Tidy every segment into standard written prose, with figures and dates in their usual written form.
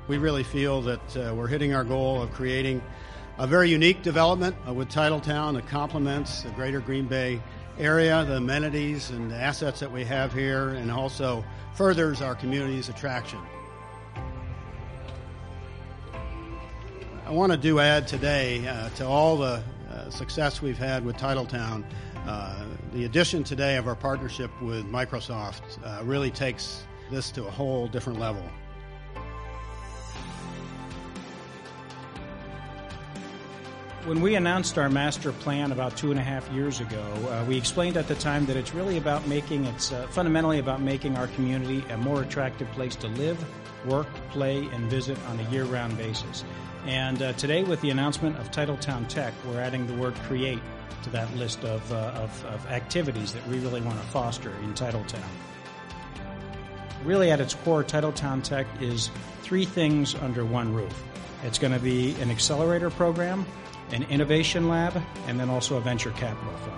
We really feel that we're hitting our goal of creating a very unique development with Titletown that complements the greater Green Bay area, the amenities and the assets that we have here, and also furthers our community's attraction. I want to add today to all the success we've had with Titletown. The addition today of our partnership with Microsoft really takes this to a whole different level. When we announced our master plan about 2.5 years ago, we explained at the time that it's really about fundamentally about making our community a more attractive place to live, work, play, and visit on a year-round basis. And today, with the announcement of Titletown Tech, we're adding the word create to that list of activities that we really want to foster in Titletown. Really, at its core, Titletown Tech is 3 things under one roof. It's going to be an accelerator program, an innovation lab, and then also a venture capital fund.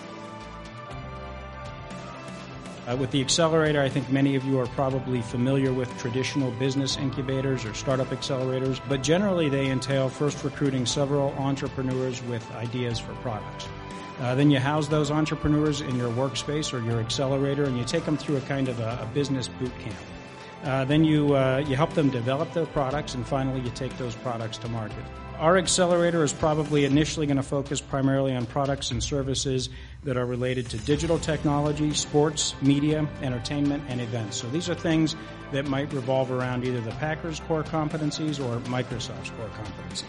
With the accelerator, I think many of you are probably familiar with traditional business incubators or startup accelerators, but generally they entail first recruiting several entrepreneurs with ideas for products. Then you house those entrepreneurs in your workspace or your accelerator, and you take them through a kind of a business boot camp. Then you help them develop their products, and finally you take those products to market. Our accelerator is probably initially going to focus primarily on products and services that are related to digital technology, sports, media, entertainment, and events. So these are things that might revolve around either the Packers' core competencies or Microsoft's core competencies.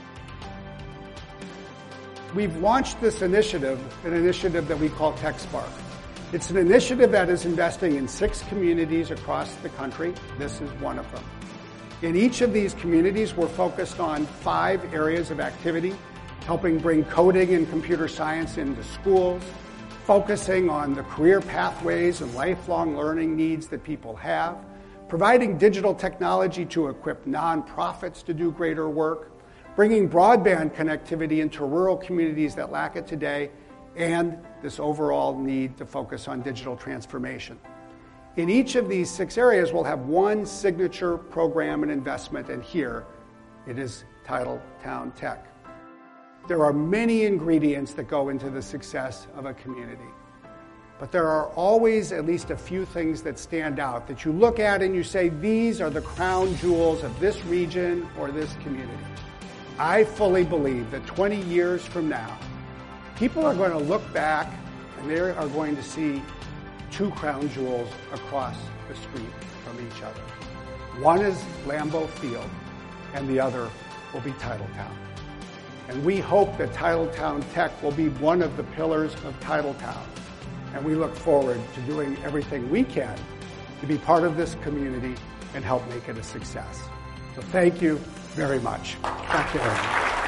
We've launched this initiative, an initiative that we call TechSpark. It's an initiative that is investing in 6 communities across the country. This is one of them. In each of these communities, we're focused on 5 areas of activity, helping bring coding and computer science into schools, focusing on the career pathways and lifelong learning needs that people have, providing digital technology to equip nonprofits to do greater work, bringing broadband connectivity into rural communities that lack it today, and this overall need to focus on digital transformation. In each of these 6 areas, we'll have one signature program and investment, and here it is Titletown Tech. There are many ingredients that go into the success of a community, but there are always at least a few things that stand out that you look at and you say, these are the crown jewels of this region or this community. I fully believe that 20 years from now, people are going to look back and they are going to see 2 crown jewels across the street from each other. One is Lambeau Field, and the other will be Titletown. And we hope that Titletown Tech will be one of the pillars of Titletown. And we look forward to doing everything we can to be part of this community and help make it a success. So thank you very much. Thank you very much.